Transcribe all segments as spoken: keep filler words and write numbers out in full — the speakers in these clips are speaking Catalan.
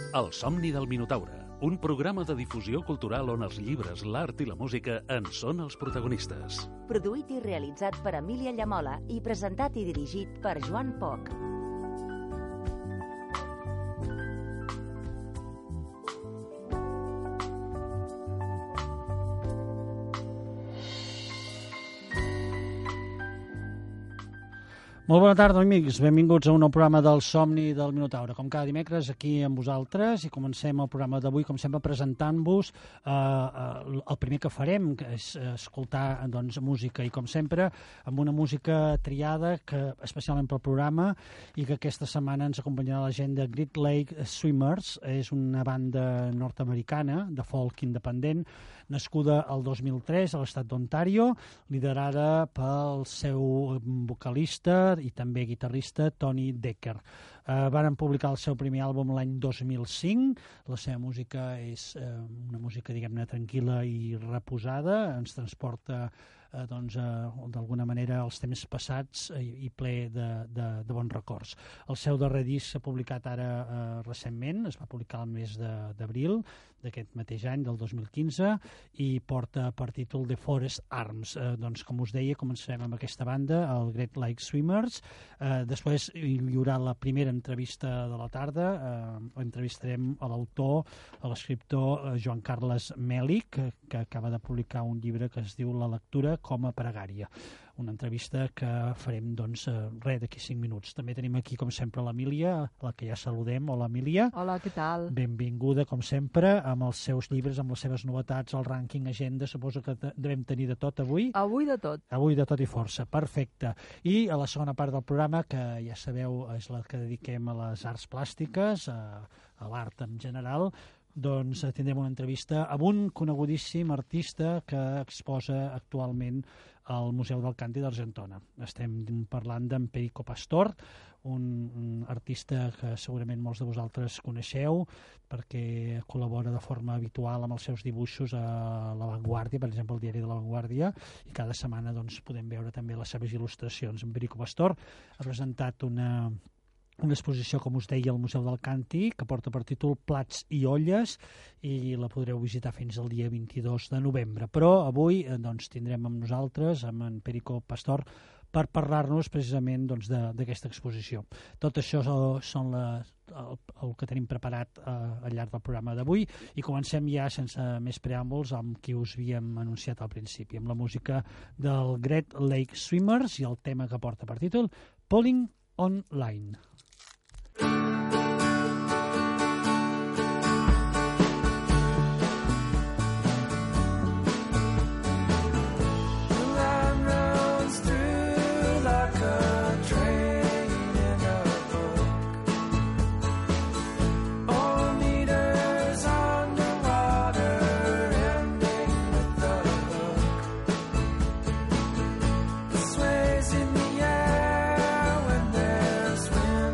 El somni del Minotaure, un programa de difusió cultural on els llibres, l'art i la música en són els protagonistes. Produït i realitzat per Emília Llamola i presentat i dirigit per Joan Poch. Molt bona tarda, amics. Benvinguts a un nou programa del Somni del Minotaure. Com cada dimecres, aquí amb vosaltres, i comencem el programa d'avui, com sempre, presentant-vos eh, el primer que farem, que és escoltar doncs, música, i com sempre, amb una música triada, que especialment pel programa, i que aquesta setmana ens acompanyarà la gent de Great Lake Swimmers. És una banda nord-americana de folk independent, nascuda el dos mil tres a l'estat d'Ontario, liderada pel seu vocalista i també guitarrista Tony Decker. Uh, varen publicar el seu primer àlbum l'any dos mil cinc. La seva música és uh, una música, diguem-ne, tranquil·la i reposada. Ens transporta eh, doncs, eh, d'alguna manera els temps passats i, i ple de, de, de bons records. El seu darrer disc s'ha publicat ara eh, recentment, es va publicar el mes d'abril d'aquest mateix any, del dos mil quinze, i porta per títol The Forest Arms. Eh, doncs, com us deia, començarem amb aquesta banda, el Great Lake Swimmers. Eh, després hi haurà la primera entrevista de la tarda. Eh, entrevistarem a l'autor, a l'escriptor eh, Joan Carles Meli, que, que acaba de publicar un llibre que es diu La lectura com a pregària. Una entrevista que farem, doncs, eh, res, d'aquí cinc minuts. També tenim aquí, com sempre, l'Emília, la que ja saludem. Hola, Emília. Hola, què tal? Benvinguda, com sempre, amb els seus llibres, amb les seves novetats, el rànquing, agenda. Suposo que devem tenir de tot avui. Avui de tot. Avui de tot i força, perfecte. I a la segona part del programa, que ja sabeu és la que dediquem a les arts plàstiques, a, a l'art en general, doncs tindrem una entrevista amb un conegudíssim artista que exposa actualment al Museu del Canti d'Argentona. Estem parlant d'en Perico Pastor, un, un artista que segurament molts de vosaltres coneixeu perquè col·labora de forma habitual amb els seus dibuixos a La Vanguardia, per exemple, el diari de La Vanguardia, i cada setmana doncs, podem veure també les seves il·lustracions. En Perico Pastor ha presentat una... una exposició, com us deia, al Museu del Canti, que porta per títol Plats i olles, i la podreu visitar fins al dia vint-i-dos de novembre. Però avui eh, doncs, tindrem amb nosaltres, amb en Perico Pastor, per parlar-nos precisament doncs, d'aquesta exposició. Tot això són la, el, el que tenim preparat eh, al llarg del programa d'avui, i comencem ja sense més preàmbuls amb qui us havíem anunciat al principi, amb la música del Great Lake Swimmers i el tema que porta per títol Pulling on Line. Sways in the air when there's wind.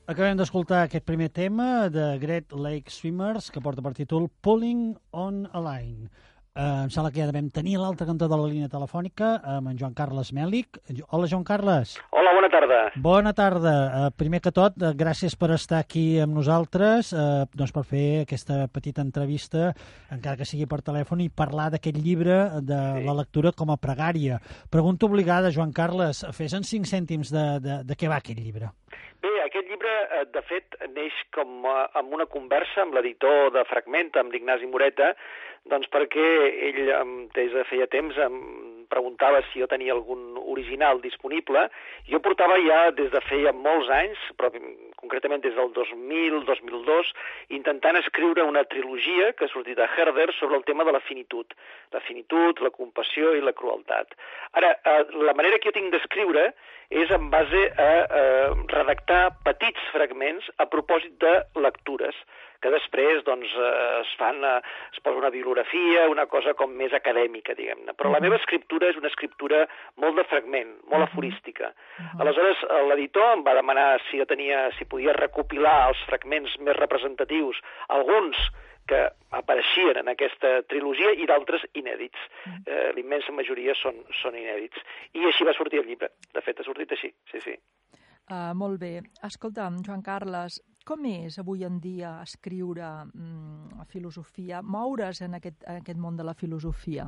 Acabem d'escoltar aquest primer tema de Great Lake Swimmers, que porta per títol Pulling on a Line. Uh, em sembla que ja devem tenir l'altre cantó de la línia telefònica amb en Joan Carles Mèlic. Hola, Joan Carles. Hola, bona tarda. Bona tarda. Uh, primer que tot, uh, gràcies per estar aquí amb nosaltres, uh, doncs per fer aquesta petita entrevista, encara que sigui per telèfon, i parlar d'aquest llibre de sí. la lectura com a pregària. Pregunta obligada, Joan Carles, fes en cinc cèntims de, de, de què va aquest llibre. Bé, aquest llibre, de fet, neix com amb una conversa amb l'editor de Fragmenta, amb l'Ignasi Moreta, doncs perquè ell, des de feia temps, em preguntava si jo tenia algun original disponible. Jo portava ja des de feia molts anys, però concretament des del dos mil, dos mil dos, intentant escriure una trilogia que ha sortit a Herder sobre el tema de la finitud. La finitud, la compassió i la crueltat. Ara, la manera que jo tinc d'escriure és en base a, a redactar petits fragments a propòsit de lectures, que després doncs, es fan, es posa una bibliografia, una cosa com més acadèmica, diguem-ne. Però la meva escriptura és una escriptura molt de fragment, molt aforística. Aleshores, l'editor em va demanar si jo tenia, si podia recopilar els fragments més representatius, alguns que apareixien en aquesta trilogia i d'altres inèdits. Eh, l'immensa majoria són, són inèdits. I així va sortir el llibre. De fet, ha sortit així, sí, sí. Uh, molt bé. Escolta'm, Joan Carles, com és avui en dia escriure mm, filosofia, moure's en aquest, en aquest món de la filosofia?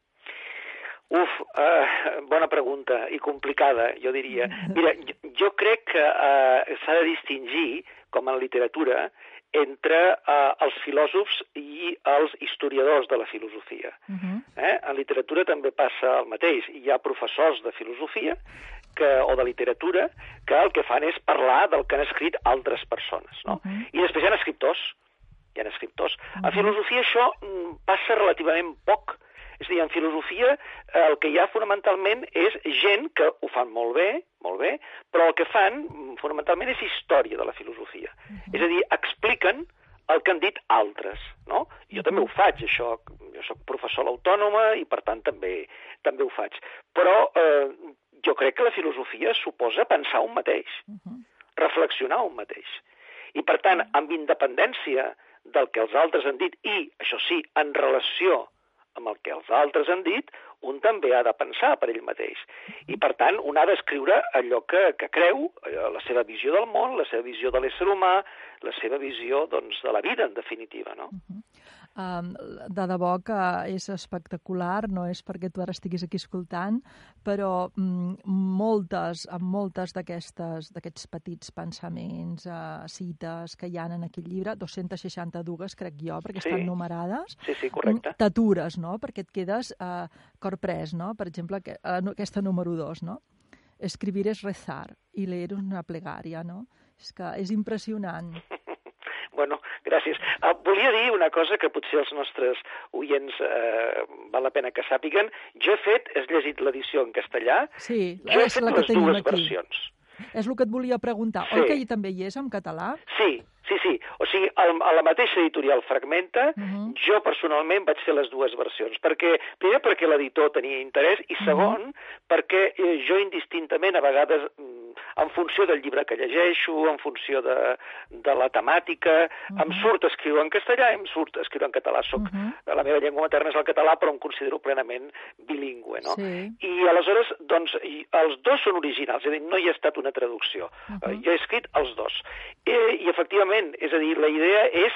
Uf, uh, bona pregunta i complicada, jo diria. Mira, jo, jo crec que uh, s'ha de distingir, com en literatura, entre uh, els filòsofs i els historiadors de la filosofia. Uh-huh. eh? En literatura també passa el mateix. Hi ha professors de filosofia que, o de literatura que el que fan és parlar del que han escrit altres persones. No? Uh-huh. I després hi ha escriptors. Hi ha escriptors. Uh-huh. A filosofia això passa relativament poc. És a dir, en filosofia el que hi ha fonamentalment és gent que ho fan molt bé, molt bé, però el que fan fonamentalment és història de la filosofia. Uh-huh. És a dir, expliquen el que han dit altres, no? Jo uh-huh. també ho faig, això. Jo soc professor a l'Autònoma i, per tant, també, també ho faig. Però eh, jo crec que la filosofia suposa pensar un mateix, uh-huh. reflexionar un mateix. I, per tant, amb independència del que els altres han dit i, això sí, en relació amb el que els altres han dit, un també ha de pensar per ell mateix. I, per tant, un ha d'escriure allò que, que creu, la seva visió del món, la seva visió de l'ésser humà, la seva visió, doncs, de la vida, en definitiva, no? Uh-huh. Um, de debò que és espectacular, no és perquè tu ara estiguis aquí escoltant, però um, moltes, amb moltes d'aquestes, d'aquests petits pensaments, uh, cites que hi ha en aquell llibre, dos-centes seixanta-dues, crec jo, perquè sí. estan numerades, sí, sí, correcte. T'atures, no?, perquè et quedes uh, corprès, no?, per exemple, que, uh, aquesta número dos, no?, escribir és rezar i leer és una plegària, no?, és que és impressionant. Bueno, gràcies. Uh, volia dir una cosa que potser els nostres oients uh, val la pena que sàpiguen. Jo he fet, has llegit l'edició en castellà, sí, jo he fet les dues aquí. versions. És el que et volia preguntar. Sí. Oi que hi també hi és en català? Sí, sí, sí. O sigui, a la mateixa editorial Fragmenta, uh-huh. jo personalment vaig fer les dues versions. Perquè, primer, perquè l'editor tenia interès, i segon, uh-huh. perquè jo indistintament, a vegades, en funció del llibre que llegeixo, en funció de, de la temàtica, uh-huh. em surt escriure en castellà, em surt escriure en català. Soc, uh-huh. La meva llengua materna és el català, però em considero plenament bilingüe, no? Sí. I aleshores, doncs, els dos són originals, és a dir, no hi ha estat una traducció. Uh-huh. Jo he escrit els dos. I, i efectivament, és a dir, la idea és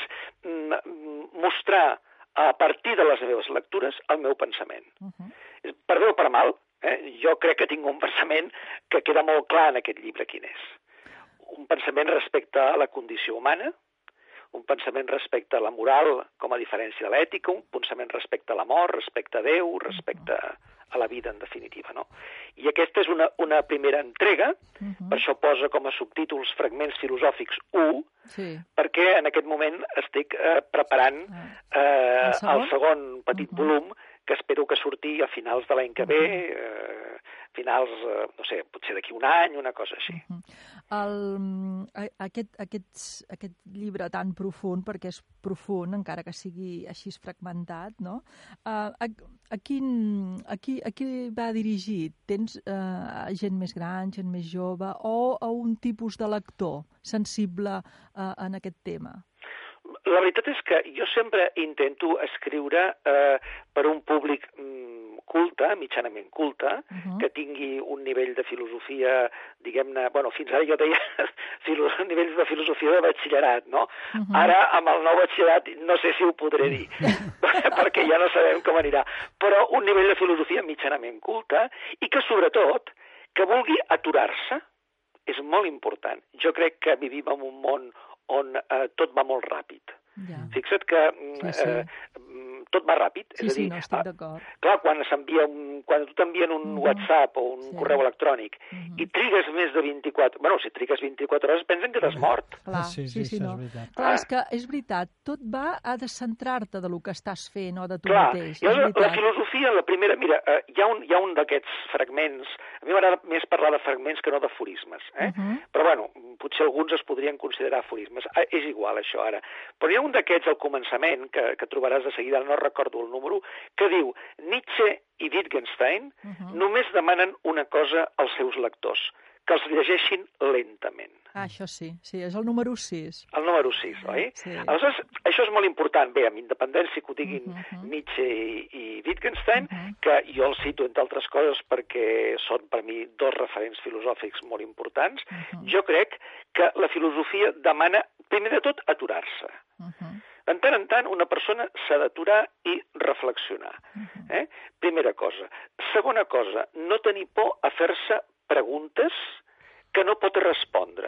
mostrar a partir de les meves lectures el meu pensament. Uh-huh. Per bé o per mal, eh, jo crec que tinc un pensament que queda molt clar en aquest llibre quin és. Un pensament respecte a la condició humana, un pensament respecte a la moral com a diferència de l'ètica, un pensament respecte a la mort, respecte a Déu, respecte a la vida, en definitiva, no? I aquesta és una, una primera entrega, uh-huh. per això posa com a subtítols Fragments filosòfics u, sí. perquè en aquest moment estic eh, preparant eh, el, segon? el segon petit uh-huh. volum, que espero que surti a finals de l'any que ve, eh, finals, eh, no sé, potser d'aquí un any, una cosa així. Uh -huh. El, aquest, aquest, aquest llibre tan profund, perquè és profund, encara que sigui així fragmentat, no? Uh, a, a, quin, a, qui, a qui va dirigit? Tens uh, gent més gran, gent més jove, o a un tipus de lector sensible uh, en aquest tema? La veritat és que jo sempre intento escriure eh, per un públic mm, culte, mitjanament culte, uh -huh. que tingui un nivell de filosofia, diguem-ne, bueno, fins ara jo deia nivells de filosofia de batxillerat, no? Uh -huh. Ara, amb el nou batxillerat, no sé si ho podré dir, perquè ja no sabem com anirà, però un nivell de filosofia mitjanament culte i que, sobretot, que vulgui aturar-se és molt important. Jo crec que vivim en un món on eh, tot va molt ràpid. Ja. Fixa't que sí, sí. Eh, tot va ràpid. Sí, és a dir, sí, no estic d'acord. Clar, quan s'envia un, quan tu t'envien un uh -huh. WhatsApp o un sí. correu electrònic uh -huh. i trigues més de vint-i-quatre... Bueno, si trigues vint-i-quatre hores pensen que t'has mort. Clar, sí, sí, sí, sí, no. és veritat. Clar, és que és veritat, tot va a descentrar-te de lo que estàs fent o de tu Clar, mateix. Clar, la, la filosofia, la primera... Mira, eh, hi ha un, hi ha un d'aquests fragments... A mi m'agrada més parlar de fragments que no d'aforismes, eh? Uh -huh. Però, bueno, potser alguns es podrien considerar aforismes. Eh, és igual, això, ara. Però hi ha un d'aquests al començament, que, que trobaràs de seguida, no recordo el número, que diu: Nietzsche i Wittgenstein uh -huh. només demanen una cosa als seus lectors, que els llegeixin lentament. Ah, això sí, sí, és el número sis. El número sis, oi? Sí. Aleshores, això és molt important. Bé, amb independència que ho diguin uh -huh. Nietzsche i, i Wittgenstein, uh -huh. que jo els cito, entre altres coses, perquè són per mi dos referents filosòfics molt importants, uh -huh. jo crec que la filosofia demana, primer de tot, aturar-se. Uh -huh. De tant en tant, una persona s'ha d'aturar i reflexionar. Eh? Primera cosa. Segona cosa, no tenir por a fer-se preguntes que no pot respondre.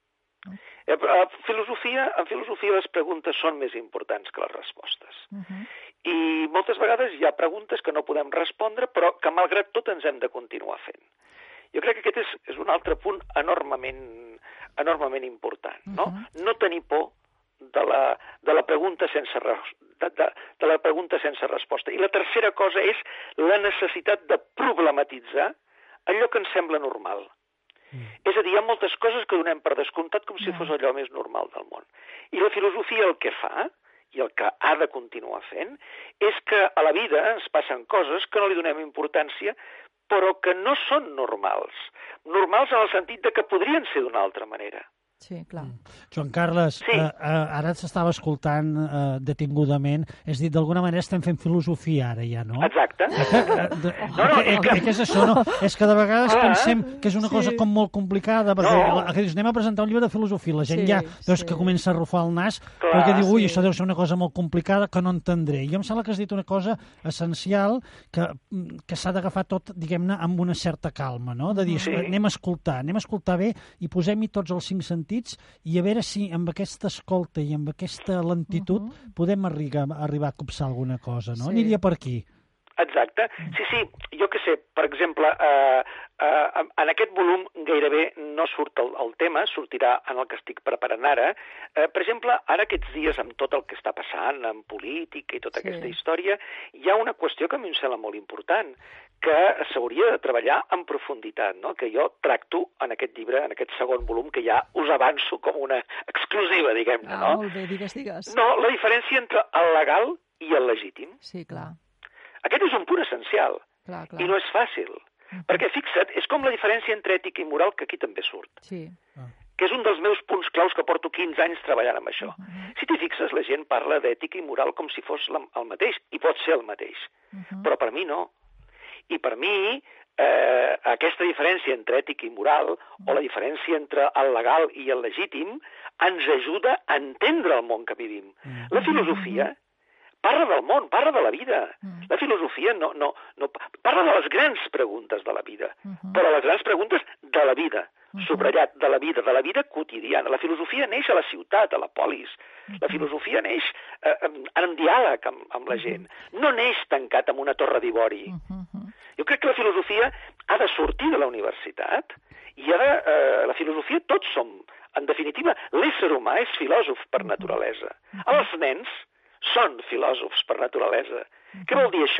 En filosofia, en filosofia les preguntes són més importants que les respostes. Uh-huh. I moltes vegades hi ha preguntes que no podem respondre, però que malgrat tot ens hem de continuar fent. Jo crec que aquest és, és un altre punt enormement, enormement important. No, uh-huh. no tenir por de la, de la pregunta sense de, de, de la pregunta sense resposta. I la tercera cosa és la necessitat de problematitzar allò que ens sembla normal. Mm. És a dir, hi ha moltes coses que donem per descomptat com si fos allò més normal del món. I la filosofia el que fa, i el que ha de continuar fent, és que a la vida ens passen coses que no li donem importància, però que no són normals. Normals en el sentit de que podrien ser d'una altra manera. Sí, clar. Mm. Joan Carles, sí. eh, eh, ara s'estava escoltant eh, detingudament, és dir, d'alguna manera estem fent filosofia ara ja, no? Exacte. Eh, eh, de, no, no, eh, que, que és això, no? És que de vegades ah, pensem que és una sí. cosa com molt complicada, perquè no. que dius, anem a presentar un llibre de filosofia, la gent sí, ja veus sí. que comença a arrufar el nas, clar, perquè diu, ui, sí. això deu ser una cosa molt complicada que no entendré. I em sembla que has dit una cosa essencial que, que s'ha d'agafar tot, diguem-ne, amb una certa calma, no? De dir, sí. anem a escoltar, anem a escoltar bé i posem-hi tots els cinc sentits i a veure si amb aquesta escolta i amb aquesta lentitud uh -huh. podem arribar, arribar a copsar alguna cosa, no? Sí. Aniria per aquí. Exacte. Sí, sí, jo què sé, per exemple, eh, eh, en aquest volum gairebé no surt el, el tema, sortirà en el que estic preparant ara. Eh, per exemple, ara aquests dies, amb tot el que està passant, en política i tota sí. aquesta història, hi ha una qüestió que a mi em sembla molt important, que s'hauria de treballar en profunditat, no? Que jo tracto en aquest llibre, en aquest segon volum, que ja us avanço com una exclusiva, diguem-ne, ah, no? Molt bé, digues, digues. No, la diferència entre el legal i el legítim. Sí, clar. Aquest és un punt essencial, clar, clar. i no és fàcil, uh-huh. perquè fixa't, és com la diferència entre ètica i moral, que aquí també surt, sí. ah. que és un dels meus punts claus que porto quinze anys treballant amb això. Uh-huh. Si t'hi fixes, la gent parla d'ètica i moral com si fos la, el mateix, i pot ser el mateix, uh-huh. però per mi no. I per mi, eh, aquesta diferència entre ètica i moral, uh-huh. o la diferència entre el legal i el legítim, ens ajuda a entendre el món que vivim. Uh-huh. La filosofia parla del món, parla de la vida. Uh-huh. La filosofia no, no, no parla de les grans preguntes de la vida, uh-huh. però les grans preguntes de la vida, uh-huh. subratllat, de la vida, de la vida quotidiana. La filosofia neix a la ciutat, a la polis. Uh-huh. La filosofia neix eh, en, en diàleg amb, amb la gent. No neix tancat en una torre d'ivori. Uh-huh. Jo crec que la filosofia ha de sortir de la universitat i ha de, eh, la filosofia tots som. En definitiva, l'ésser humà és filòsof per naturalesa. Els nens són filòsofs per naturalesa. Què vol dir això?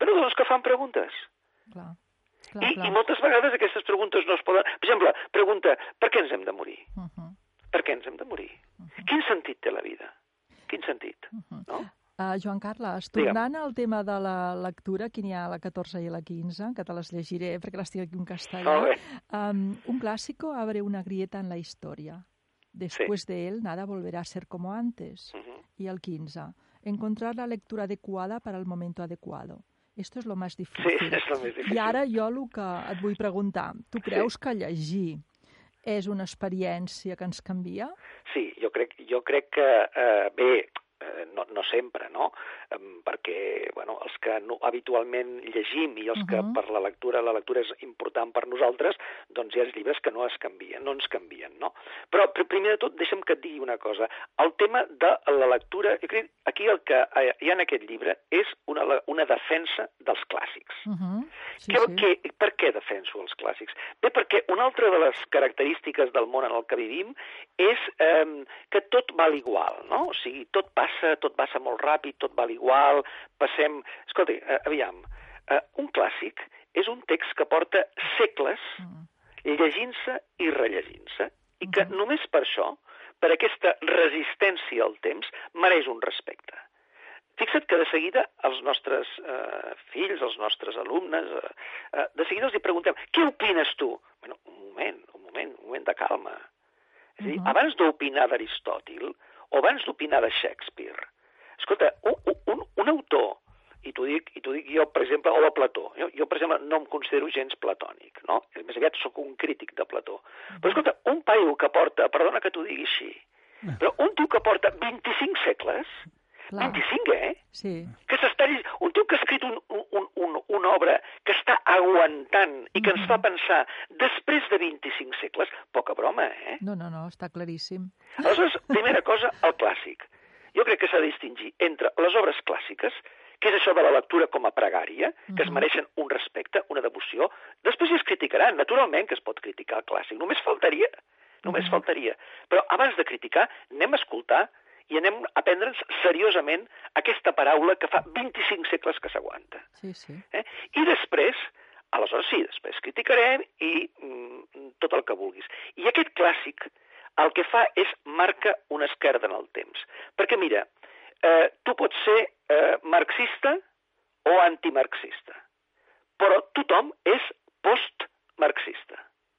Però doncs que fan preguntes. Clar. Clar, I, clar. I moltes vegades aquestes preguntes no es poden... Per exemple, pregunta, per què ens hem de morir? Uh -huh. Per què ens hem de morir? Uh -huh. Quin sentit té la vida? Quin sentit? Uh -huh. No? Uh, Joan Carles, tornant al tema de la lectura, aquí n'hi ha la catorze i la quinze, que te les llegiré perquè les tinc aquí en castellà. Um, un clásico abre una grieta en la historia. Después sí. de él, nada volverá a ser como antes. Uh-huh. Y el quinze, encontrar la lectura adecuada para el momento adecuado. Esto es lo más difícil. Sí, és lo més difícil. I ara jo el que et vull preguntar, tu creus sí. que llegir és una experiència que ens canvia? Sí, jo crec, jo crec que, eh, bé, no, no sempre, no? Um, perquè, bueno, els que no, habitualment llegim i els uh-huh. que per la lectura, la lectura és important per nosaltres, doncs hi ha llibres que no es canvien, no ens canvien, no? Però, primer de tot, deixa'm que et digui una cosa. El tema de la lectura, jo crec, aquí el que hi ha en aquest llibre és una, una defensa dels clàssics. Uh-huh. Sí, que, sí. que, per què defenso els clàssics? Bé, perquè una altra de les característiques del món en el que vivim és eh, que tot val igual, no? O sigui, tot passa, tot passa molt ràpid, tot val igual, passem... Escolta, eh, aviam, eh, un clàssic és un text que porta segles llegint-se i rellegint-se, i que només per això, per aquesta resistència al temps, mereix un respecte. Fixa't que de seguida els nostres eh, fills, els nostres alumnes, eh, eh, de seguida els hi preguntem, què opines tu? Bueno, un moment, un moment, un moment de calma. És a dir, uh-huh. abans d'opinar d'Aristòtil, o abans d'opinar de Shakespeare, escolta, un, un, un autor, i t'ho dic, i t'ho dic jo, per exemple, o de Plató, jo, jo, per exemple, no em considero gens platònic, no? Més aviat sóc un crític de Plató. Uh-huh. Però, escolta, un paio que porta, perdona que t'ho digui així, uh-huh. però un tio que porta vint-i-cinc segles, clar. vint-i-cinc, eh? Sí. Que s'està... Un tio que ha escrit un, un, un, una obra que està aguantant i que ens fa pensar després de vint-i-cinc segles, poca broma, eh? No, no, no, està claríssim. Aleshores, primera cosa, el clàssic. Jo crec que s'ha de distingir entre les obres clàssiques, que és això de la lectura com a pregària, que es mereixen un respecte, una devoció. Després ja es criticaran, naturalment que es pot criticar el clàssic, només faltaria, només faltaria. Però abans de criticar, anem a escoltar i anem a prendre'ns seriosament aquesta paraula que fa vint-i-cinc segles que s'aguanta. Sí, sí. Eh? I després, aleshores sí, després criticarem i mm, tot el que vulguis. I aquest clàssic el que fa és marca una esquerda en el temps. Perquè mira, eh, tu pots ser eh, marxista o antimarxista, però tothom és post-marxista.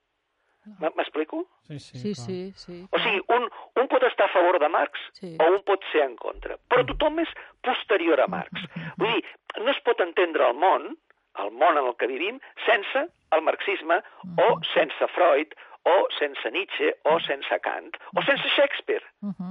M'explico? Sí, sí. Sí, sí, sí. O sigui, un, un pot estar a favor de Marx sí. o un pot ser en contra, però tothom és posterior a Marx. Vull dir, no es pot entendre el món, el món en el que vivim, sense el marxisme o sense Freud o sense Nietzsche o sense Kant o sense Shakespeare. Uh-huh.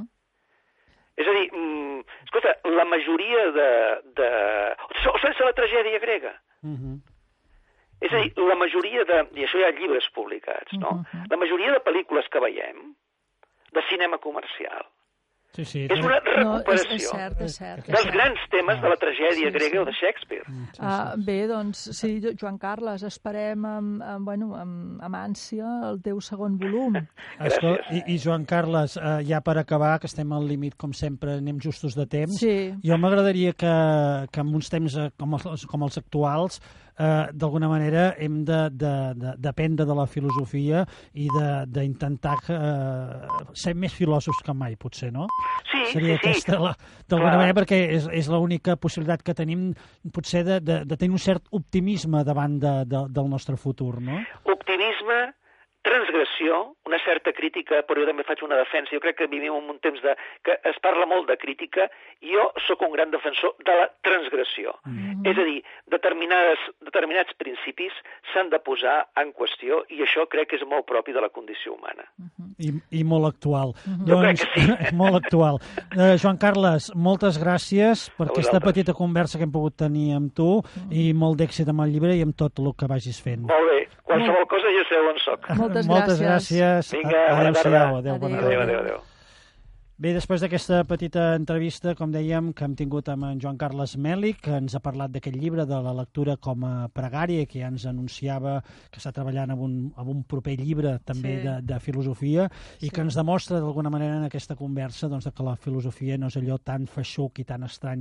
És a dir, mm, escolta, la majoria de... de... o sense la tragèdia grega. Uh-huh. És a dir, la majoria de... I això hi ha llibres publicats, no? Uh-huh. La majoria de pel·lícules que veiem, de cinema comercial, sí, sí, és una recuperació no, és, és cert, és cert, dels és cert. grans temes de la tragèdia sí, grega sí. o de Shakespeare. Sí, sí. Uh, bé, doncs, sí, Joan Carles, esperem amb, amb, bueno, amb, amb ànsia el teu segon volum. Escolta, i, I Joan Carles, uh, ja per acabar, que estem al límit, com sempre, anem justos de temps, sí. jo m'agradaria que, que en uns temps com els, com els actuals eh, d'alguna manera hem d'aprendre de, de, de la filosofia i d'intentar eh, ser més filòsofs que mai, potser, no? Sí, Seria sí, aquesta, sí. d'alguna manera, perquè és, és l'única possibilitat que tenim, potser, de, de, de tenir un cert optimisme davant de, de, del nostre futur, no? Optimisme, transgressió, una certa crítica, però jo també faig una defensa. Jo crec que vivim en un temps de, que es parla molt de crítica, i jo sóc un gran defensor de la transgressió. Mm-hmm. És a dir, determinades, determinats principis s'han de posar en qüestió, i això crec que és molt propi de la condició humana. Mm-hmm. I, I molt actual. Mm-hmm. Jo doncs, crec que sí. Molt actual. Uh, Joan Carles, moltes gràcies per aquesta petita conversa que hem pogut tenir amb tu, mm-hmm. i molt d'èxit amb el llibre i amb tot el que vagis fent. Molt bé. Qualsevol cosa ja sabeu on soc. Moltes, Moltes gràcies. gràcies. Vinga, adéu-siau. adéu, adéu, adéu, adéu, adéu. Bé, després d'aquesta petita entrevista, com dèiem, que hem tingut amb en Joan Carles Mèlich, que ens ha parlat d'aquest llibre, de la lectura com a pregària, que ja ens anunciava que està treballant en un, en un proper llibre també sí. de, de filosofia, i sí. que ens demostra d'alguna manera en aquesta conversa doncs, que la filosofia no és allò tan feixuc i tan estrany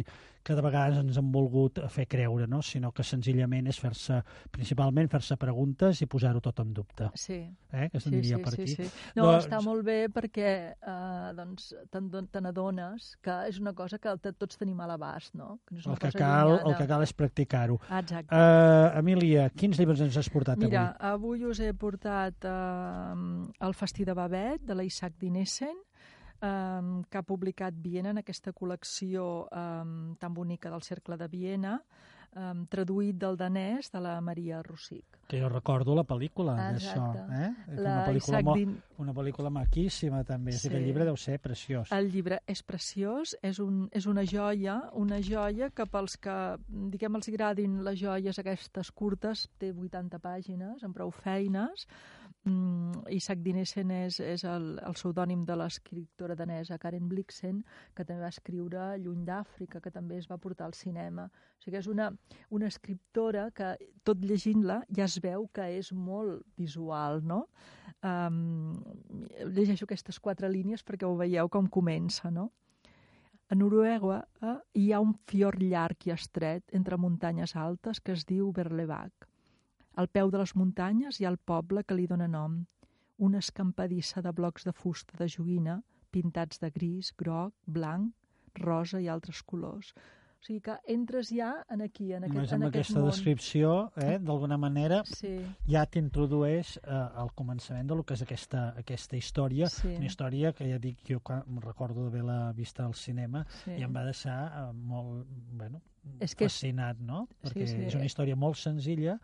que de vegades ens han volgut fer creure, no? Sinó que senzillament és fer-se, principalment fer-se preguntes i posar-ho tot en dubte. Sí. Eh? Que se'n sí, diria sí, per sí, aquí. Sí. No, doncs... està molt bé perquè eh, doncs, te n'adones que és una cosa que tots tenim a l'abast, no? Que no és una el, que cosa cal, llunyana. el que cal és practicar-ho. Exacte. Uh, Emília, quins llibres ens has portat Mira, avui? avui us he portat eh, El Festí de Babet, de la Isaac Dinesen, eh, que ha publicat Viena en aquesta col·lecció eh, tan bonica del Cercle de Viena, eh, traduït del danès de la Maria Rossich. Que jo recordo la pel·lícula d'això. Eh? La una, pel·lícula Isaac mo... Din... una pel·lícula maquíssima, també. Sí. El llibre deu ser preciós. El llibre és preciós, és, un, és una joia, una joia que pels que, diguem, els agradin les joies aquestes curtes, té vuitanta pàgines, amb prou feines. Mm, Isaac Dinesen és, és el, el pseudònim de l'escriptora danesa Karen Blixen, que també va escriure Lluny d'Àfrica, que també es va portar al cinema. O sigui, és una, una escriptora que, tot llegint-la, ja es veu que és molt visual, no? Um, llegeixo aquestes quatre línies perquè ho veieu com comença, no? A Noruega eh, hi ha un fiord llarg i estret entre muntanyes altes que es diu Berlevag. Al peu de les muntanyes hi ha el poble que li dóna nom, una escampadissa de blocs de fusta de joguina pintats de gris, groc, blanc, rosa i altres colors. O sigui que entres ja en aquí, en aquest, Només en amb aquest aquesta món. descripció, eh, d'alguna manera, sí. ja t'introdueix eh, al començament del que és aquesta, aquesta història, sí. una història que ja dic, jo em recordo d'haver-la vista al cinema sí. i em va deixar eh, molt, bueno, és que fascinat, no? Perquè sí, sí. és una història molt senzilla,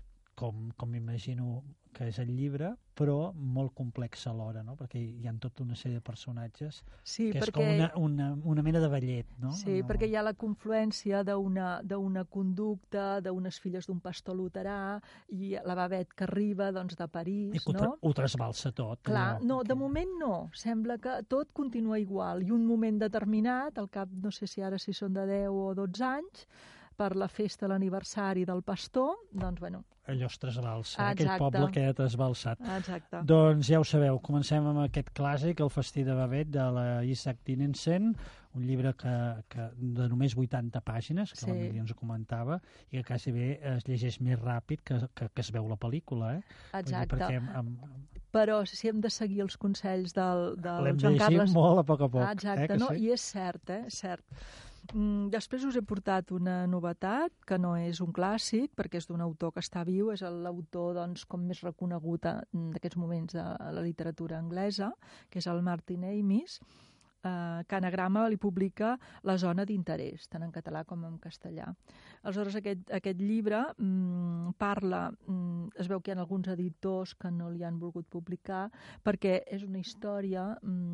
com, com m'imagino que és el llibre, però molt complexa alhora, no? Perquè hi ha tota una sèrie de personatges sí, que és perquè... com una, una, una mena de ballet, no? Sí, no... perquè hi ha la confluència d'una d'una conducta, d'unes filles d'un pastor luterà, i la Babet que arriba doncs, de París, I que ho, tra no? ho trasbalsa tot. Clar, allò, no, de que... moment no. Sembla que tot continua igual. I un moment determinat, al cap, no sé si ara si són de deu o dotze anys, per la festa, l'aniversari del pastor, doncs, bueno... Allò es trasbalsa, ah, aquell poble queda trasbalsat. Exacte. Doncs ja ho sabeu, comencem amb aquest clàssic, El Festí de Babet, de la Isaac Dinesen, un llibre que, que de només vuitanta pàgines, que sí. l'Emília ens ho comentava, i que quasi bé es llegeix més ràpid que, que, que es veu la pel·lícula. Eh? Exacte. Perquè amb, amb... Però si hem de seguir els consells del, del L'hem Joan de Carles... molt a poc a poc. Ah, exacte, eh, no? sí? I és cert, eh? És cert. Mm, després us he portat una novetat, que no és un clàssic, perquè és d'un autor que està viu, és l'autor doncs, com més reconegut d'aquests moments de la literatura anglesa, que és el Martin Amis, eh, que Anagrama li publica La zona d'interès, tant en català com en castellà. Aleshores, aquest, aquest llibre mm, parla, mm, es veu que hi ha alguns editors que no li han volgut publicar, perquè és una història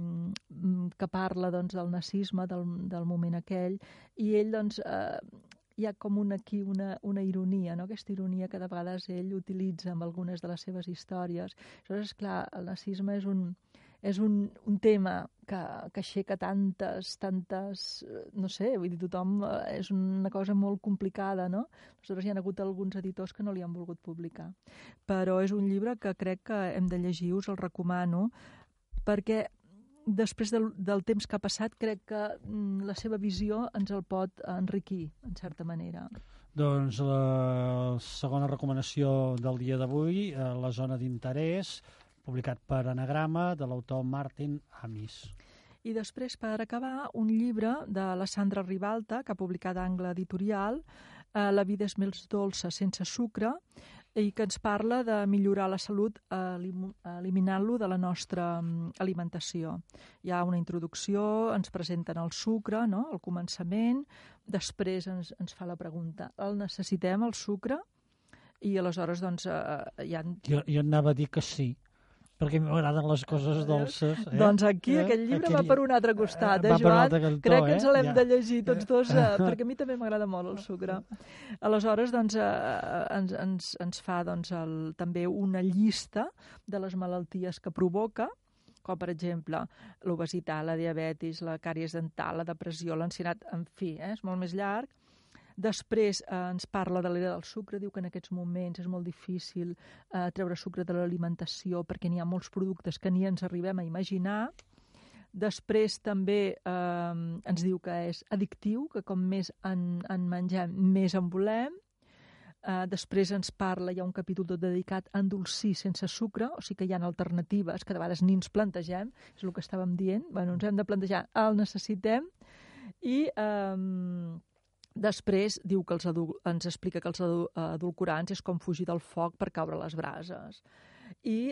mm, que parla doncs, del nazisme, del, del moment aquell, i ell doncs, eh, hi ha com una, aquí una, una ironia, no? Aquesta ironia que de vegades ell utilitza en algunes de les seves històries. Aleshores, clar, el nazisme és un, és un, un tema que, que aixeca tantes, tantes, no sé, vull dir, tothom, és una cosa molt complicada, no? Aleshores, hi ha hagut alguns editors que no li han volgut publicar. Però és un llibre que crec que hem de llegir, us el recomano, perquè després del, del temps que ha passat, crec que mm, la seva visió ens el pot enriquir, en certa manera. Doncs la segona recomanació del dia d'avui, eh, La zona d'interès, publicat per Anagrama, de l'autor Martin Amis. I després, per acabar, un llibre de la Sandra Ribalta, que ha publicat a Angle Editorial, eh, La vida és més dolça sense sucre, i que ens parla de millorar la salut elim eliminant-lo de la nostra alimentació. Hi ha una introducció, ens presenten el sucre, no?, al començament, després ens, ens fa la pregunta, el necessitem, el sucre? I aleshores, doncs, eh, hi ha... Jo, jo anava a dir que sí, perquè m'agraden les coses dolces. Eh? Doncs aquí, eh? aquest llibre Aquell... va per un altre costat, eh, va Joan? Per un altre cantó, crec que ens l'hem eh? de llegir tots dos, eh, perquè a mi també m'agrada molt el sucre. Aleshores, doncs, eh, ens, ens, ens fa doncs, el, també una llista de les malalties que provoca, com per exemple l'obesitat, la diabetis, la càries dental, la depressió, l'ansietat, en fi, eh, és molt més llarg. Després eh, ens parla de l'era del sucre, diu que en aquests moments és molt difícil eh, treure sucre de l'alimentació perquè n'hi ha molts productes que ni ens arribem a imaginar. Després també eh, ens diu que és addictiu, que com més en, en mengem, més en volem. Uh, després ens parla, hi ha un capítol tot dedicat a endolcir sense sucre, o sigui que hi ha alternatives que de vegades ni ens plantegem, és el que estàvem dient, bueno, ens hem de plantejar, el necessitem, i um, després diu que els ens explica que els edulcorants és com fugir del foc per caure a les brases. I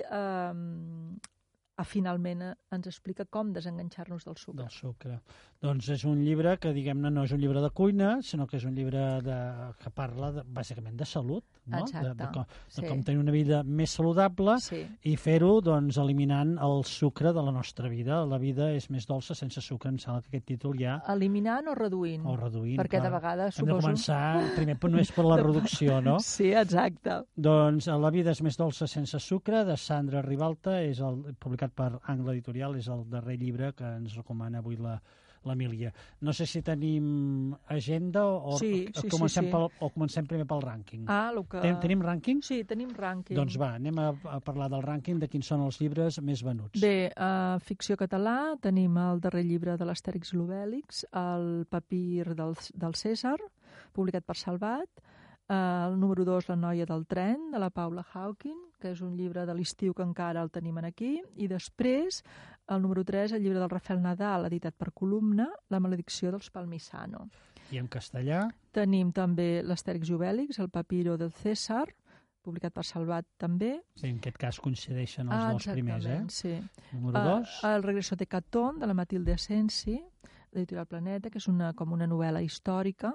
um, finalment ens explica com desenganxar-nos del sucre. Del sucre. Doncs és un llibre que, diguem-ne, no és un llibre de cuina, sinó que és un llibre de, que parla de, bàsicament de salut, no? Exacte. De, de, com, de sí. com tenir una vida més saludable sí. i fer-ho doncs, eliminant el sucre de la nostra vida. La vida és més dolça sense sucre, em sembla que aquest títol ja... Eliminant o reduint? O reduint, perquè clar. de vegades Hem suposo... de començar, primer no és per la reducció, no? Sí, exacte. Doncs La vida és més dolça sense sucre, de Sandra Ribalta, és el, publicat per Angle Editorial, és el darrer llibre que ens recomana avui la l'Emília. No sé si tenim agenda o, sí, o, sí, comencem sí, sí. Pel, o comencem primer pel rànquing. Ah, el que... Ten, tenim rànquing? Sí, tenim rànquing. Doncs va, anem a, a parlar del rànquing, de quins són els llibres més venuts. Bé, a ficció català tenim el darrer llibre de l'Astèrix i l'Obèlix, el papir del, del Cèsar, publicat per Salvat, el número dos, La noia del tren, de la Paula Hawking, que és un llibre de l'estiu que encara el tenim aquí, i després el número tres, el llibre del Rafael Nadal, editat per Columna, La maledicció dels Palmisano. I en castellà? Tenim també l'Astèrix i Obèlix, el papiro del Cèsar, publicat per Salvat també. Sí, en aquest cas coincideixen els ah, dos primers, eh? Sí. Número dos. Uh, el Regreso de Catón, de la Matilde Asensi, d'Editorial Planeta, que és una, com una novel·la històrica.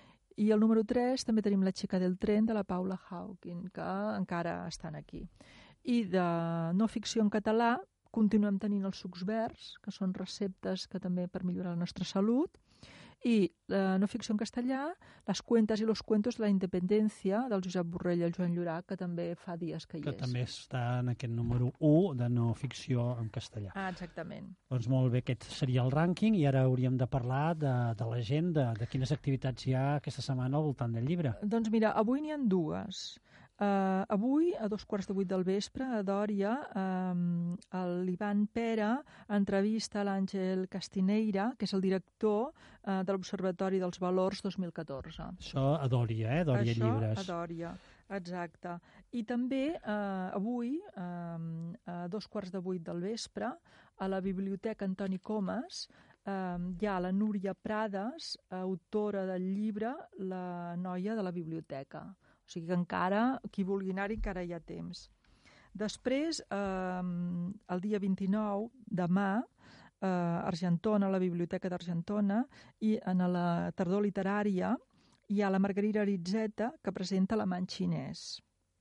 I el número tres també tenim La xica del tren, de la Paula Hawking, que encara estan aquí. I de no ficció en català continuem tenint els sucs verds, que són receptes que també per millorar la nostra salut, i la no ficció en castellà, Les cuentas i los cuentos de la independència, del Josep Borrell i el Joan Llorach, que també fa dies que hi que és. Que també està en aquest número u de no ficció en castellà. Ah, exactament. Doncs molt bé, aquest seria el rànquing, i ara hauríem de parlar de, de la gent, de, de quines activitats hi ha aquesta setmana al voltant del llibre. Doncs mira, avui n'hi ha dues. Uh, avui, a dos quarts de vuit del vespre, a Dòria, um, l'Ivan Pera entrevista l'Àngel Castineira, que és el director uh, de l'Observatori dels Valors dos mil catorze. Això a Dòria, eh? Dòria Això Llibres. a Dòria, exacte. I també uh, avui, um, a dos quarts de vuit del vespre, a la Biblioteca Antoni Comas, um, hi ha la Núria Prades, autora del llibre La noia de la biblioteca. O sigui que encara, qui vulgui anar-hi, encara hi ha temps. Després, eh, el dia vint-i-nou, demà, eh, Argentona, la Biblioteca d'Argentona, i en la tardor literària hi ha la Margarida Aritzeta, que presenta l'amant xinès.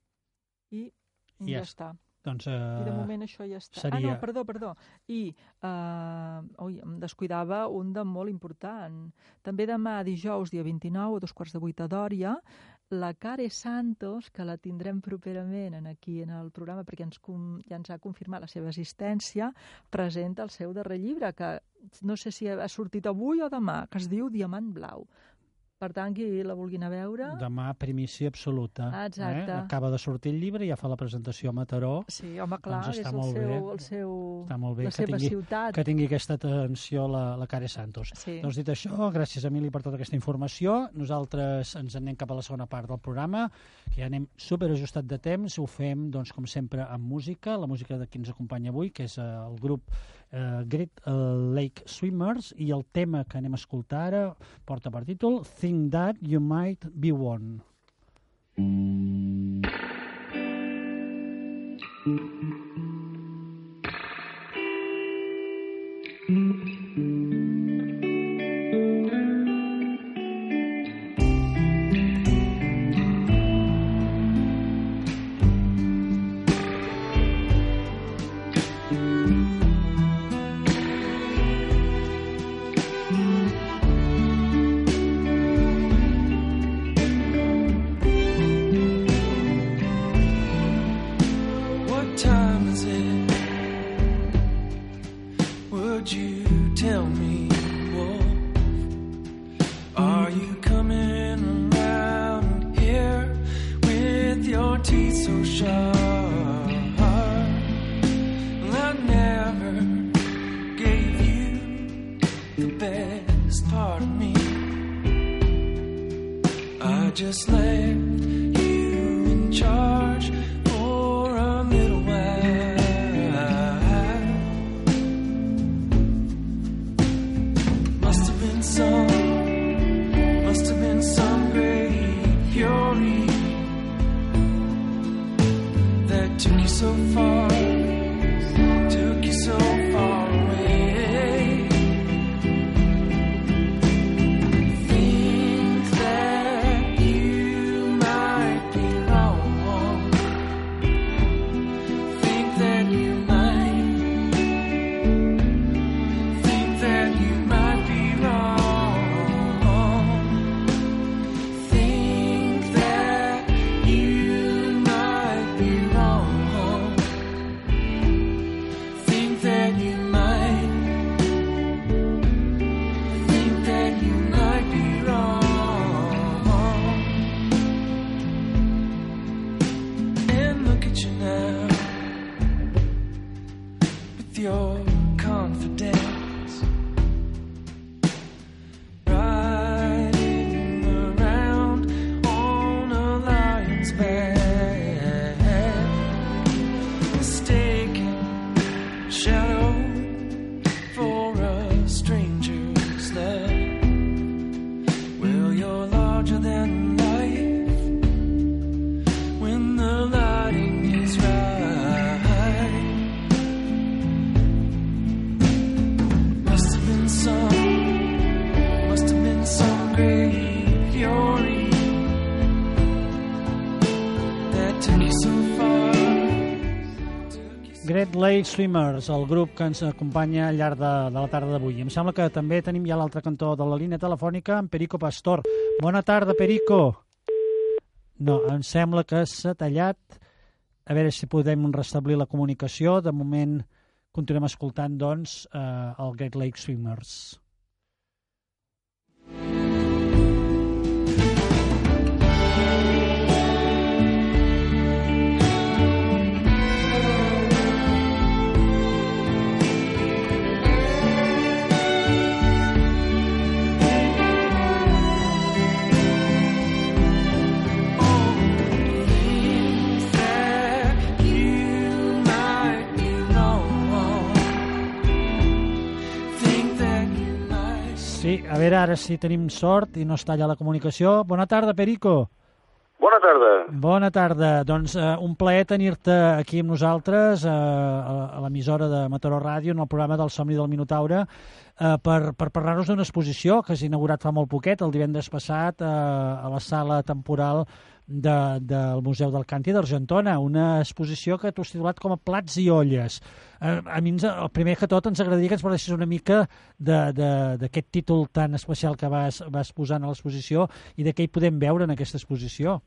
I, i ja, ja està. Doncs, uh, I de moment això ja està. seria... Ah, no, perdó, perdó. I, uh, ui, em descuidava un de molt important. També demà, dijous, dia vint-i-nou, a dos quarts de vuit a Dòria, la Care Santos, que la tindrem properament aquí en el programa perquè ens com, ja ens ha confirmat la seva assistència, presenta el seu darrer llibre, que no sé si ha sortit avui o demà, que es diu Diamant Blau. Per tant, qui la vulgui anar a veure... Demà, primícia absoluta. Ah, exacte. Eh? Acaba de sortir el llibre i ja fa la presentació a Mataró. Sí, home, clar, doncs és el seu, el seu, està molt bé la que seva tingui, ciutat. Que tingui aquesta atenció la, la Care Santos. Sí. Doncs dit això, gràcies, Emili, per tota aquesta informació. Nosaltres ens anem cap a la segona part del programa, que ja anem superajustat de temps. Ho fem, doncs, com sempre, amb música, la música de qui ens acompanya avui, que és el grup uh, Great Lake Swimmers, i el tema que anem a escoltar ara porta per títol Think That You Might Be One. Gave you the best part of me. I just left you in charge for a little while. Must have been some, must have been some great fury that took you so far, took you so far away. Think that you might be wrong. Think that you might. Think that you might be wrong. Think that you might be wrong. Think that you might. Think that you might be wrong. And look at you now with your confidence, riding around on a lion's back, mistaken shadow for a stranger's love. Well, you're larger than life when the lighting is right. Must have been some, must have been some great fury that took you so far. Great Lake Swimmers, el grup que ens acompanya al llarg de, de la tarda d'avui. Em sembla que també tenim ja l'altre cantó de la línia telefònica, en Perico Pastor. Bona tarda, Perico. No, em sembla que s'ha tallat. A veure si podem restablir la comunicació. De moment continuem escoltant, doncs, eh, el Great Lake Swimmers. Think that you might be wrong. Think that you might. Sí, a veure ara si tenim sort i no es talla la comunicació. Bona tarda, Perico. Bona tarda. Bona tarda. Doncs eh, un plaer tenir-te aquí amb nosaltres eh, a, a l'emissora de Mataró Ràdio en el programa del Somni del Minotaure eh, per, per parlar-nos d'una exposició que s'ha inaugurat fa molt poquet, el divendres passat, eh, a la sala temporal de, del Museu del Càntir d'Argentona, una exposició que tu has titulat com a Plats i olles. Eh, a mi, ens, el primer que tot, ens agradaria que ens parlessis una mica d'aquest títol tan especial que vas, vas posar a l'exposició i de què hi podem veure en aquesta exposició.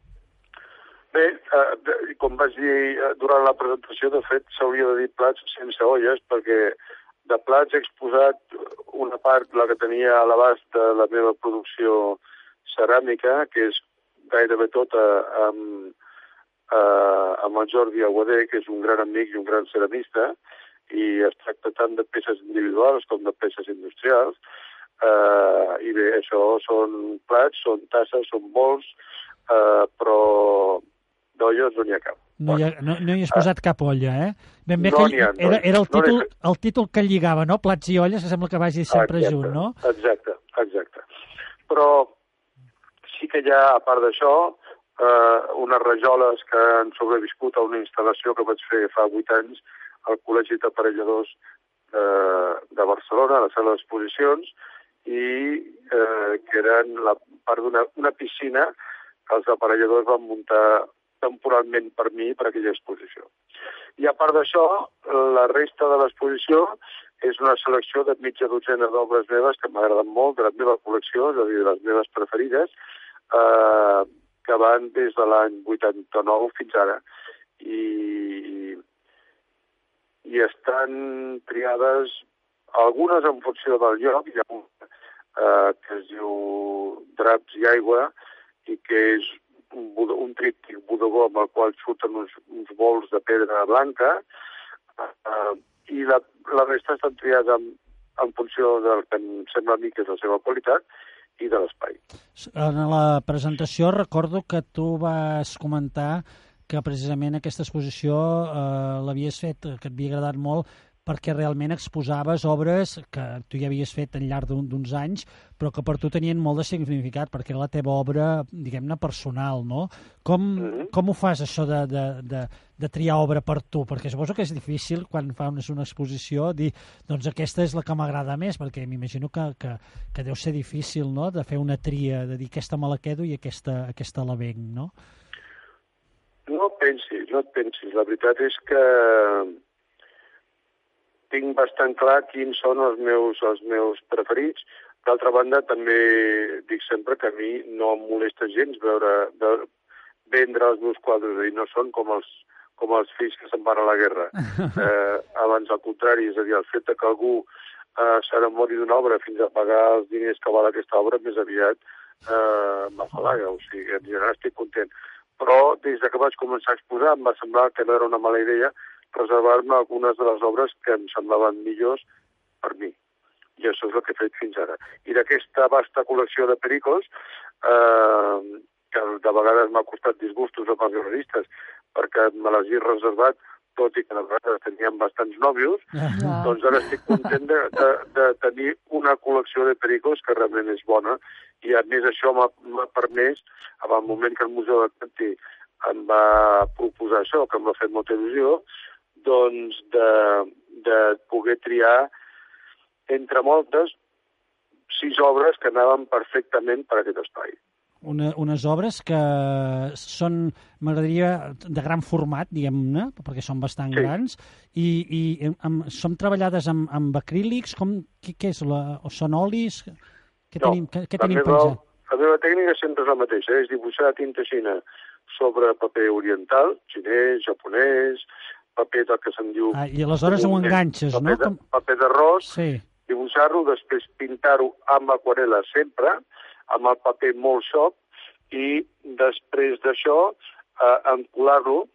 Bé, eh, de, com vaig dir eh, durant la presentació, de fet s'hauria de dir plats sense olles, perquè de plats he exposat una part, la que tenia a l'abast de la meva producció ceràmica, que és gairebé tota amb, eh, amb el Jordi Aguadé, que és un gran amic i un gran ceramista, i es tracta tant de peces individuals com de peces industrials. Eh, I bé, això són plats, són tasses, són bols, eh, però d'olles no n'hi ha cap. No hi, ha, no, no hi has posat uh, cap olla, eh? Ben bé no que n'hi ha, no, era, era el, títol, no el títol que lligava, no? Plats i olles, que sembla que vagi sempre exacte, junt, no? Exacte, exacte. Però sí que hi ha, a part d'això, eh, unes rajoles que han sobreviscut a una instal·lació que vaig fer fa vuit anys al Col·legi d'Aparelladors eh, de Barcelona, a la sala d'exposicions, i eh, que eren la part d'una una piscina que els aparelladors van muntar temporalment per mi per aquella exposició. I a part d'això, la resta de l'exposició és una selecció de mitja dotzena d'obres meves que m'agraden molt, de la meva col·lecció, és a dir, de les meves preferides, eh, que van des de l'any vuitanta-nou fins ara. I, i estan triades algunes en funció del lloc. Hi ha un eh, que es diu Draps i aigua i que és un, un tríptic bodegó amb el qual surten uns, uns bols de pedra blanca, eh, i la, la resta estan triats amb en funció del que em sembla a mi que és la seva qualitat i de l'espai. En la presentació recordo que tu vas comentar que precisament aquesta exposició eh, l'havies fet, que et havia agradat molt, perquè realment exposaves obres que tu ja havies fet al llarg d'uns anys, però que per tu tenien molt de significat, perquè era la teva obra, diguem-ne, personal, no? Com, mm-hmm. com ho fas, això de, de, de, de triar obra per tu? Perquè suposo que és difícil, quan fas una exposició, dir, doncs aquesta és la que m'agrada més, perquè m'imagino que, que, que deu ser difícil, no?, de fer una tria, de dir, aquesta me la quedo i aquesta, aquesta la venc, no? No et pensis, no et pensis. La veritat és que tinc bastant clar quins són els meus, els meus preferits. D'altra banda, també dic sempre que a mi no em molesta gens veure, de, vendre els meus quadres, i no són com els, com els fills que se'n van a la guerra. Eh, abans, al contrari, és a dir, el fet que algú eh, s'enamori d'una obra fins a pagar els diners que val aquesta obra, més aviat eh, m'afalaga, o sigui, en general estic content. Però des que vaig començar a exposar em va semblar que no era una mala idea reservar-me algunes de les obres que em semblaven millors per mi. I això és el que he fet fins ara. I d'aquesta vasta col·lecció de pericos, eh, que de vegades m'ha costat disgustos amb els guerreristes, perquè me les he reservat, tot i que de vegades teníem bastants nòvios, yeah. doncs ara estic content de, de, de tenir una col·lecció de pericos que realment és bona, i a més això m'ha permès, en el moment que el Museu de Cantí em va proposar això, que em va fer molta il·lusió, doncs de, de poder triar entre moltes sis obres que anaven perfectament per aquest espai. Una, unes obres que són, m'agradaria, de gran format, diguem-ne, perquè són bastant sí. grans, i, i amb, són treballades amb, amb acrílics, com, què, què és, la, o són olis? Què no, tenim, què, què tenim meva, penjat? La meva tècnica sempre és la mateixa, és dibuixar a tinta xina sobre paper oriental, xinès, japonès, paper del que se'n diu... Ah, i aleshores ho enganxes, paper no? De, Com... paper d'arròs, sí. dibuixar-lo, després pintar-ho amb aquarel·la sempre, amb el paper molt soft, i després d'això eh, encolar-lo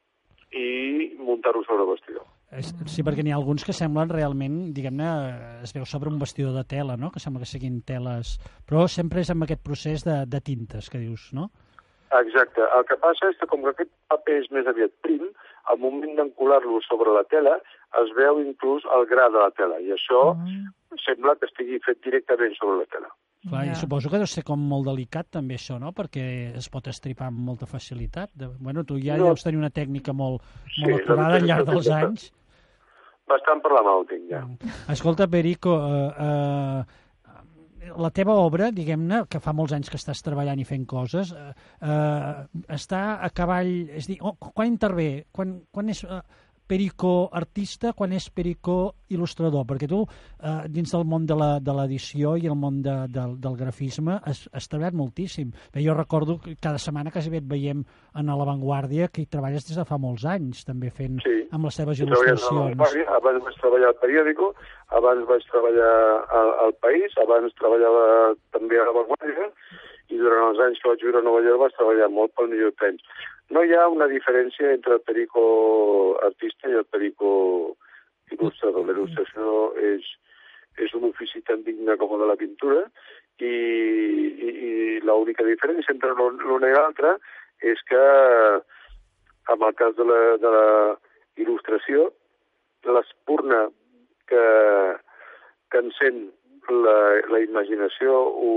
i muntar-ho sobre el vestidor. Sí, perquè n'hi ha alguns que semblen realment, diguem-ne, es veu sobre un vestidor de tela, no?, que sembla que siguin teles... Però sempre és amb aquest procés de, de tintes, que dius, no? Exacte. El que passa és que com que aquest paper és més aviat prim, al moment d'encolar-lo sobre la tela es veu inclús el gra de la tela, i això mm. sembla que estigui fet directament sobre la tela. Clar, yeah. I suposo que deu ser com molt delicat també això, no?, perquè es pot estripar amb molta facilitat. De... Bueno, tu ja no. deus tenir una tècnica molt, sí, molt acurada al llarg dels anys. Bastant per la mà ho tinc, ja. Escolta, Perico, eh, eh, la teva obra, diguem-ne, que fa molts anys que estàs treballant i fent coses, eh, eh, està a cavall... És dir, oh, quan intervé? Quan, quan és eh, Perico artista, quan és Perico il·lustrador? Perquè tu, eh, dins del món de l'edició i el món de, de, del grafisme, has, has treballat moltíssim. Bé, jo recordo que cada setmana quasi bé et veiem a l'avantguàrdia, que hi treballes des de fa molts anys, també fent sí. amb les teves il·lustracions. Abans vaig treballar al periòdico, abans vaig treballar al, al País, abans treballava també a l'avantguàrdia, i durant els anys que vaig viure a Nova York vaig treballar molt pel New York Times. No hi ha una diferència entre el perico artista i el perico il·lustrador. La il·lustració és, és un ofici tan digne com el de la pintura, i, i, i l'única diferència entre l'una i l'altra és que, en el cas de la, de la il·lustració, l'espurna que, que encén la, la imaginació o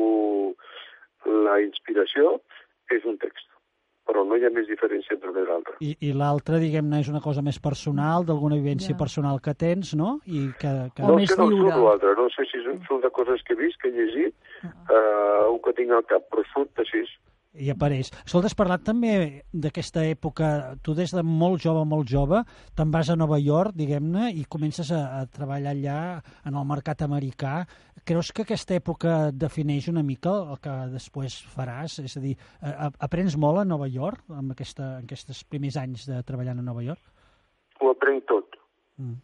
la inspiració és un text, però no hi ha més diferència entre una i l'altra. I, i l'altra, diguem-ne, és una cosa més personal, d'alguna vivència ja. personal que tens, no? I que, que... No sé no surt l'altre, no sé si surt de coses que he vist, que he llegit, eh, o que tinc al cap, però surt així. I apareix. Escolta, has parlat també d'aquesta època, tu des de molt jove, molt jove, te'n vas a Nova York, diguem-ne, i comences a, a treballar allà en el mercat americà. Creus que aquesta època defineix una mica el que després faràs? És a dir, aprens molt a Nova York, en, aquesta, en aquests primers anys de treballar a Nova York? Ho aprenc tot. Mm.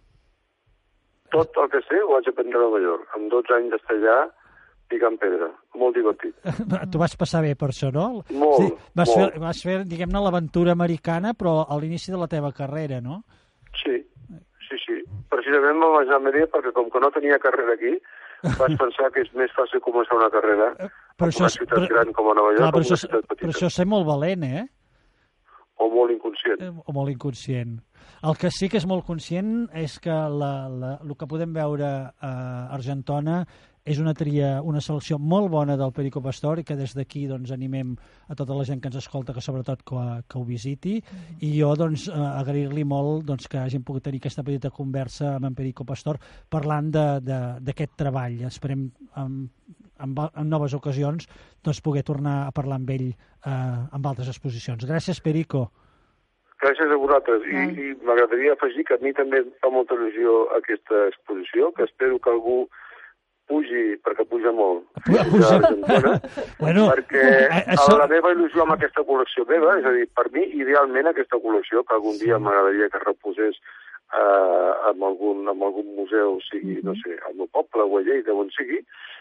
Tot el que sé ho vaig aprendre a Nova York. En dotze anys d'estar allà, picant pedra. Molt divertit. Tu vas passar bé per això, no? Molt, sí, vas molt. Fer, vas fer, diguem-ne, l'aventura americana, però a l'inici de la teva carrera, no? Sí, sí, sí. precisament me'l vaig anar a Mèria perquè com que no tenia carrera aquí, vaig pensar que és més fàcil començar una carrera però en una ciutat però, gran com a Nova York clar, o una això, ciutat petita. però això és ser molt valent, eh? O molt inconscient. O molt inconscient. El que sí que és molt conscient és que la, la, el que podem veure a Argentona és una tria, una selecció molt bona del Perico Pastor i que des d'aquí doncs, animem a tota la gent que ens escolta que sobretot que, que ho visiti mm-hmm. i jo doncs, agrair-li molt doncs, que hagin pogut tenir aquesta petita conversa amb en Perico Pastor parlant d'aquest treball. Esperem en, en, en noves ocasions doncs, poder tornar a parlar amb ell eh, amb altres exposicions. Gràcies, Perico. Gràcies a vosaltres. I, i m'agradaria afegir que a mi també em fa molta il·lusió aquesta exposició, que espero que algú pugi, perquè puja molt, puja, puja. Argentona, bueno, perquè això... la meva il·lusió amb aquesta col·lecció meva, és a dir, per mi, idealment aquesta col·lecció, que algun dia m'agradaria que reposés eh, en, algun, en algun museu, sigui, mm-hmm. no sé, al meu poble o a Lleida, on sigui,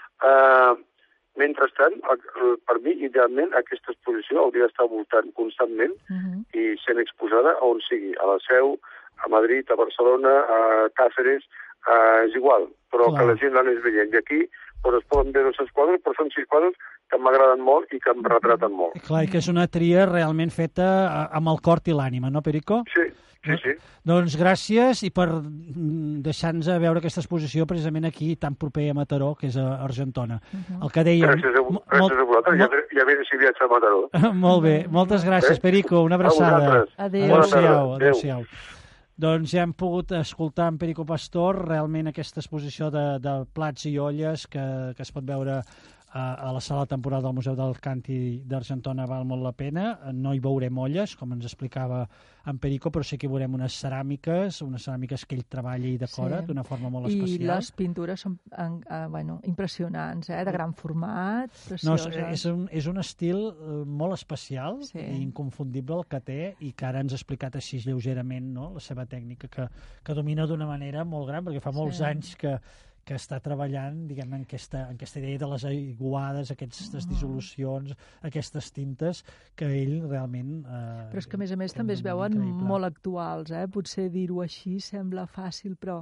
eh, mentrestant, per mi, idealment, aquesta exposició hauria d'estar voltant constantment mm-hmm. i sent exposada on sigui, a la Seu, a Madrid, a Barcelona, a Càceres, Uh, és igual, però clar. Que la gent l'anés veient. I aquí doncs, es poden veure els quadres, però són sis quadres que m'agraden molt i que em retraten molt. Clar, i que és una tria realment feta amb el cor i l'ànima, no, Perico? Sí, sí, sí. Doncs gràcies i per deixar-nos veure aquesta exposició precisament aquí, tan proper a Mataró, que és a Argentona. Uh-huh. El que dèiem... Gràcies a, gràcies a vosaltres, ja, ja ve si viatge a Mataró. Molt bé, moltes gràcies, eh? Perico, una abraçada. Adéu. Adéu-siau, adéu-siau. Doncs ja hem pogut escoltar en Perico Pastor realment aquesta exposició de, de plats i olles que, que es pot veure a, a la sala temporal del Museu del Canti d'Argentona, val molt la pena. No hi veurem olles, com ens explicava en Perico, però sí que hi veurem unes ceràmiques, unes ceràmiques que ell treballa i decora sí. d'una forma molt especial. I les pintures són en, uh, bueno, impressionants, eh? De gran format, precioses. No, és, un, és un estil molt especial sí. i inconfundible el que té i que ara ens ha explicat així lleugerament no? La seva tècnica que, que domina d'una manera molt gran, perquè fa molts sí. anys que que està treballant diguem, en, aquesta, en aquesta idea de les aiguades, aquestes dissolucions, aquestes tintes, que ell realment... Eh, però és que, a més a més, també es veuen increïble. Molt actuals. Eh? Potser dir-ho així sembla fàcil, però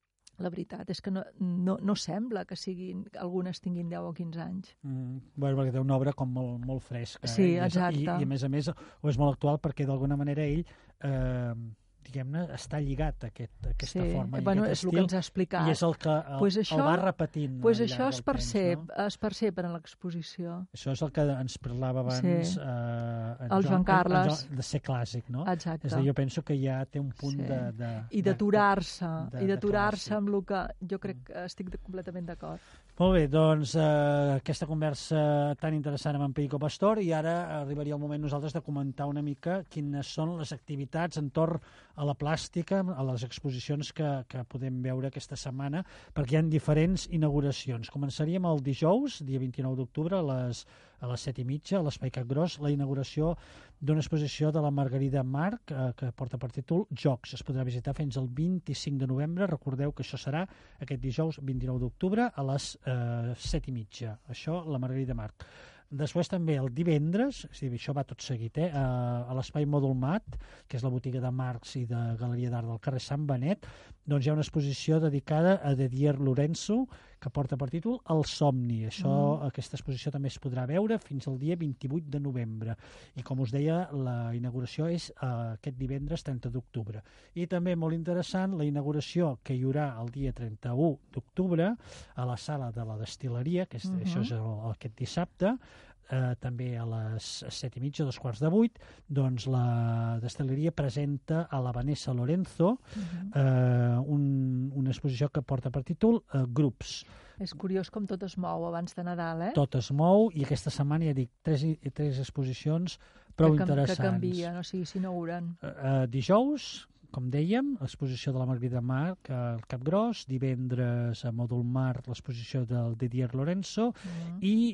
la veritat és que no, no, no sembla que siguin, algunes tinguin deu o quinze anys. Mm, bueno, perquè té una obra com molt, molt fresca. Sí, eh? exacte. I, I, a més a més, ho és molt actual perquè, d'alguna manera, ell... Eh, diguem-ne, està lligat a, aquest, a aquesta sí. forma i bueno, aquest és estil, el que ens ha explicat. I és el que el, pues això, el va repetint. Pues això es percep, temps, no? es percep en l'exposició. Això és el que ens parlava abans sí. eh, el Joan Carles. De ser clàssic, no? Exacte. És a dir, jo penso que ja té un punt sí. de, de... I d'aturar-se, i d'aturar-se de amb el que jo crec que estic de, completament d'acord. Molt bé, doncs eh, aquesta conversa tan interessant amb en Perico Pastor i ara arribaria el moment nosaltres de comentar una mica quines són les activitats entorn a la plàstica, a les exposicions que, que podem veure aquesta setmana, perquè hi ha diferents inauguracions. Començaríem el dijous, dia vint-i-nou d'octubre, a les, a les set i mitja, a l'Espai Cap Gros, la inauguració d'una exposició de la Margarida Marc, eh, que porta per títol Jocs. Es podrà visitar fins al vint-i-cinc de novembre. Recordeu que això serà aquest dijous vint-i-nou d'octubre a les eh, set i mitja. Això, la Margarida Marc. Després també el divendres, és a dir, això va tot seguit, eh, a l'Espai Mòdul Mat, que és la botiga de Marx i de Galeria d'Art del carrer Sant Benet, doncs hi ha una exposició dedicada a Didier Lorenzo, que porta per títol El somni. Això, mm. Aquesta exposició també es podrà veure fins al dia vint-i-vuit de novembre. I com us deia, la inauguració és eh, aquest divendres trenta d'octubre. I també molt interessant la inauguració que hi haurà el dia trenta-u d'octubre a la sala de la destil·leria, que és, mm-hmm. això és el, aquest dissabte, Eh, també a les set i mitja, dos quarts de vuit, doncs la destil·leria presenta a la Vanessa Lorenzo uh-huh. eh, un, una exposició que porta per títol eh, Grups. És curiós com tot es mou abans de Nadal, eh? Tot es mou i aquesta setmana, ja dic, tres, tres exposicions prou que, interessants. Que canvien, o sigui, s'inauguren. Eh, eh, dijous, com dèiem, l'exposició de la Margarida Marc al Cap Gros, divendres a Mòdul Mar l'exposició del Didier Lorenzo uh-huh. i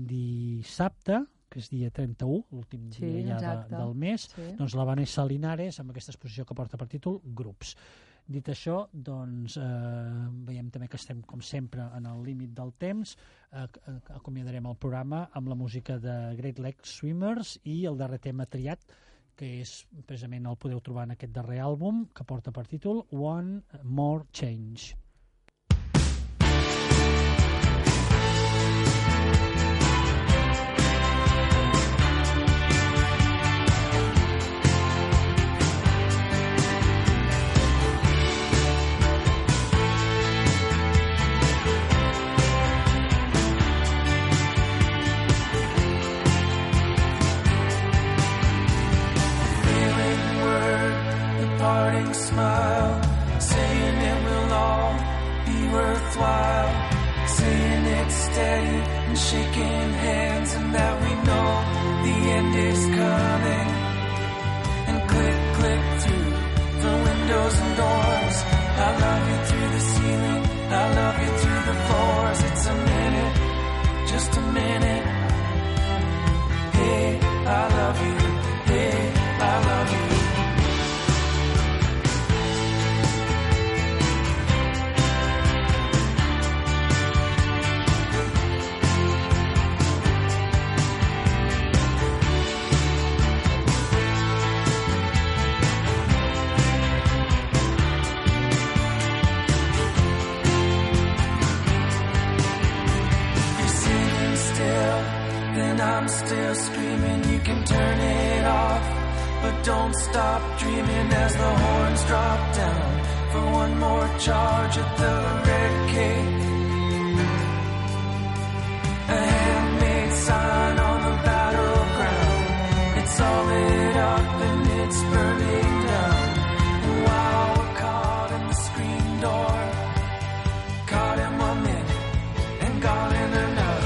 dissabte, que és dia trenta-u, l'últim sí, dia ja de, del mes, sí. doncs la Vanessa Linares amb aquesta exposició que porta per títol Grups. Dit això, doncs, eh, veiem també que estem, com sempre, en el límit del temps. Eh, acomiadarem el programa amb la música de Great Lake Swimmers i el darrer tema triat, que és, precisament el podeu trobar en aquest darrer àlbum, que porta per títol One More Change. Smile, saying it will all be worthwhile, saying it's steady and shaking hands, and that we know the end is coming. And click, click through the windows and doors. I love you through the ceiling, I love you through the floors. It's a minute, just a minute. Hey, I love you. Hey, I love you. I'm still screaming, you can turn it off, but don't stop dreaming as the horns drop down for one more charge at the red cake. A handmade sign on the battleground, it's all lit up and it's burning down. And while we're caught in the screen door, caught in one minute and gone in another.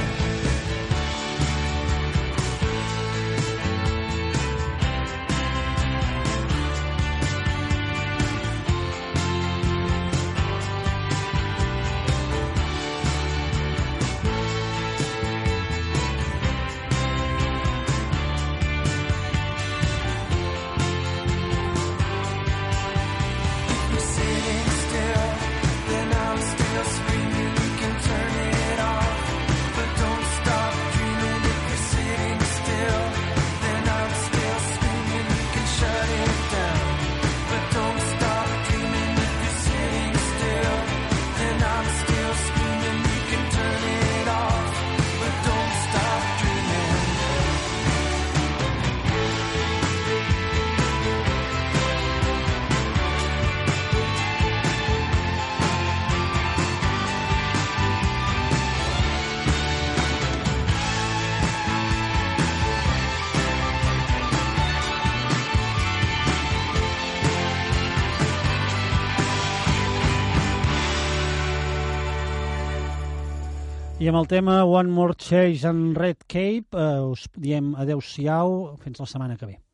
I amb el tema One More Chase en Red Cape eh, us diem adeu-siau fins la setmana que ve.